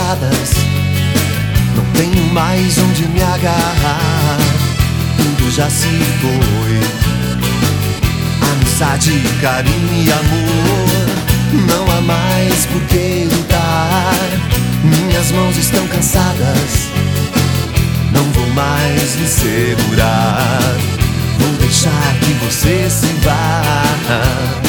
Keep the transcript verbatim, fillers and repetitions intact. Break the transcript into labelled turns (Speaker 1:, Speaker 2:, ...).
Speaker 1: passadas, não tenho mais onde me agarrar. Tudo já se foi, amizade, carinho e amor. Não há mais por que lutar. Minhas mãos estão cansadas, não vou mais me segurar. Vou deixar que você se vá.